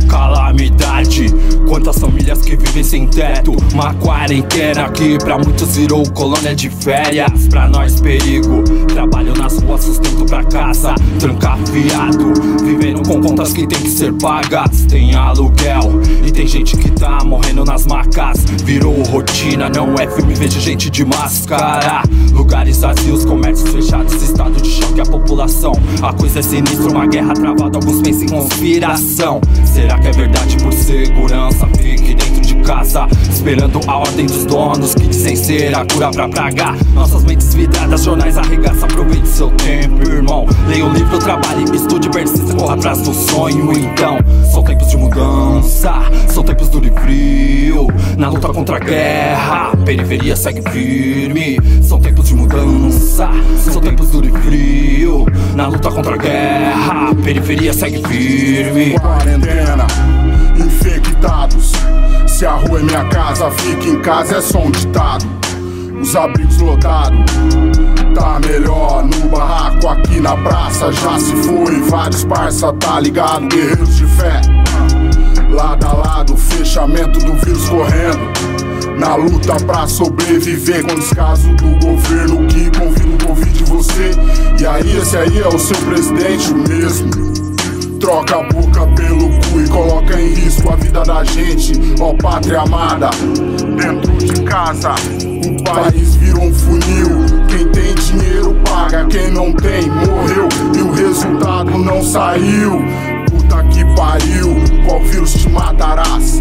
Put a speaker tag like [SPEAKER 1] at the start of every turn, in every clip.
[SPEAKER 1] calamidade. Quantas famílias que vivem sem teto. Uma quarentena que pra muitos virou colônia de férias. Pra nós perigo, trabalho nas ruas, sustento pra casa, trancafiado, vivendo com contas que tem que ser pagas. Tem aluguel e tem gente que tá morrendo nas macas. Virou rotina, não é filme, vejo gente de máscara. Lugares vazios, comércios fechados, estado de choque a população. A coisa é sinistra, uma guerra travada, alguns pensam em conspiração. Será que é verdade por segurança? Fique dentro de casa, esperando a ordem dos donos que dizem ser a cura pra praga. Nossas mentes vidradas, jornais arregaça, aproveite seu tempo, irmão. Leia o livro, trabalhe, estude, persista, corra atrás do sonho. Então, são tempos de mudança, são tempos duro e frio. Na luta contra a guerra, a periferia segue firme. São tempos de mudança, são tempos duro e frio. Na luta contra a guerra, a periferia segue firme.
[SPEAKER 2] Quarentena, infectados. Se a rua é minha casa, fique em casa, é só um ditado. Os abrigos lotados, tá melhor no barraco, aqui na praça já se foi. Vários parça, tá ligado, guerreiros de fé. Lado a lado, fechamento do vírus correndo. Na luta pra sobreviver com descaso do governo que convida o Covid de você. E aí, esse aí é o seu presidente mesmo. Troca a boca pelo cu e coloca em risco a vida da gente. Ó pátria amada, dentro de casa o país virou um funil. Quem tem dinheiro paga, quem não tem morreu. E o resultado não saiu. Puta que pariu, qual vírus te matarás?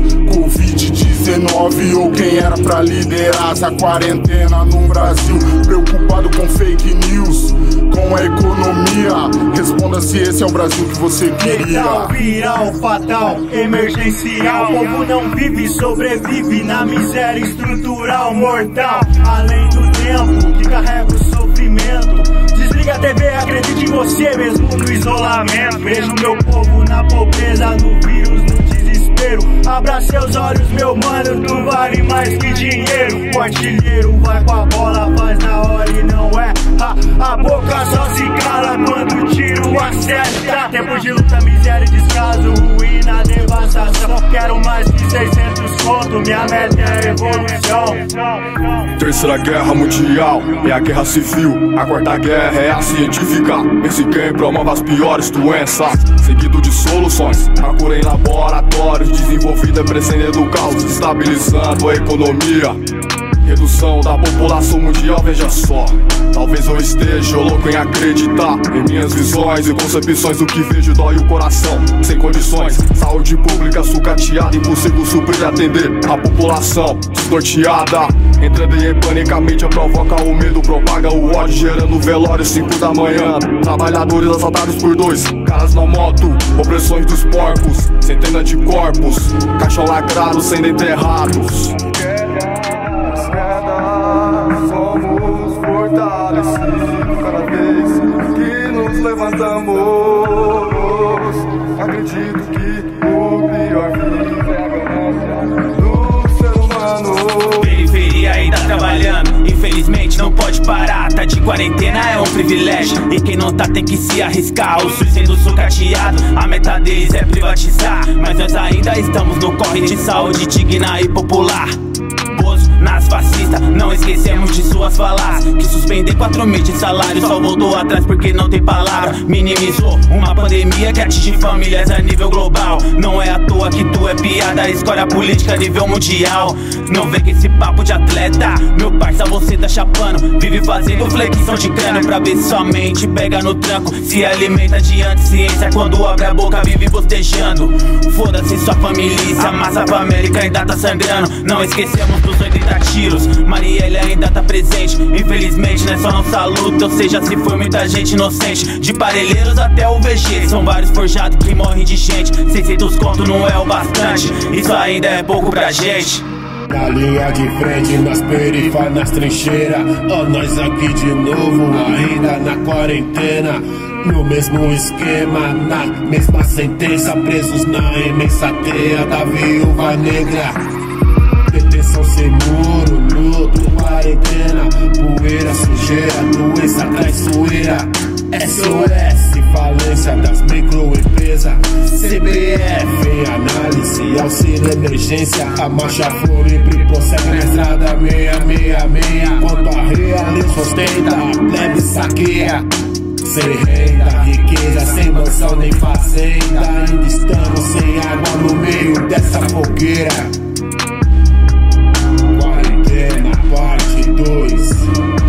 [SPEAKER 2] Covid-19 ou quem era pra liderar essa quarentena no Brasil? Preocupado com fake news, com a economia. Responda se esse é o Brasil que você queria.
[SPEAKER 3] Letal, viral, fatal, emergencial. O povo não vive, sobrevive na miséria estrutural mortal. Além do tempo que carrega o sofrimento. Desliga a TV, acredite em você mesmo no isolamento. Vejo meu povo na pobreza, no vírus, no desespero. Abra seus olhos, meu mano, tu vale mais que dinheiro. O artilheiro vai com a bola, faz na hora e não é. A boca só se cala quando o tiro acerta. Tempo de luta, miséria e descaso, ruína, devastação. Quero mais que 600 conto, minha meta é revolução.
[SPEAKER 4] Terceira guerra mundial é a guerra civil. A quarta guerra é a científica. Esse quem promove as piores doenças, seguido de soluções. A cura em laboratórios, desenvolvida prescindendo do caos, estabilizando a economia. Redução da população mundial, veja só. Talvez eu esteja louco em acreditar em minhas visões e concepções. O que vejo dói o coração, sem condições. Saúde pública sucateada, impossível suprir e atender a população desnorteada. Entrando em pânico, a mídia provoca o medo, propaga o ódio, gerando velório 5 da manhã. Trabalhadores assaltados por 2 caras na moto, opressões dos porcos, centenas de corpos, caixão lacrado sendo enterrados. Somos fortalecidos cada vez que nos levantamos. Acredito que o pior vive é a ganância do ser humano.
[SPEAKER 5] Periferia ainda trabalhando, infelizmente não pode parar. Tá de quarentena é um privilégio, e quem não tá tem que se arriscar. O SUS sendo sucateado, a meta deles é privatizar. Mas nós ainda estamos no corre de saúde digna e popular. Nas fascistas, não esquecemos de suas falácias. Que suspender 4 meses de salário só voltou atrás porque não tem palavra. Minimizou uma pandemia que atinge famílias a nível global. Não é à toa que tu é piada, escolha política a nível mundial. Não vem com esse papo de atleta, meu parça, você tá chapando. Vive fazendo flexão de crânio pra ver se sua mente pega no tranco. Se alimenta de anticiência, quando abre a boca vive bostejando. Foda-se sua família, a massa pra América ainda tá sangrando. Não esquecemos dos 80 tiros, Marielle ainda tá presente. Infelizmente não é só nossa luta, ou seja, se foi muita gente inocente. De Parelheiros até o VG, são vários forjados que morrem de gente. 600 conto não é o bastante, isso ainda é pouco pra gente.
[SPEAKER 6] Na linha de frente, nas perifas, nas trincheiras. Ó, nós aqui de novo, ainda na quarentena. No mesmo esquema, na mesma sentença. Presos na imensa teia da viúva negra. Detenção sem muro, luto, quarentena. Poeira, sujeira, doença traiçoeira. SOS, falência das microempresas. CBF em análise. Análise, auxílio, emergência. A marcha Floripa prossegue na estrada 666. Enquanto a realismo ostenta, a plebe saqueia. Sem renda, riqueza, sem mansão nem fazenda. Ainda estamos sem água no meio dessa fogueira. Quarentena, parte 2.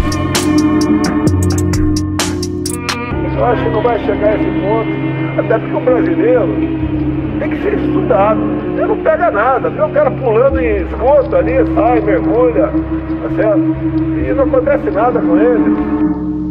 [SPEAKER 7] Eu acho que não vai chegar a esse ponto, até porque o brasileiro tem que ser estudado. Ele não pega nada, vê o cara pulando em esgoto ali, sai, mergulha, tá certo? E não acontece nada com ele.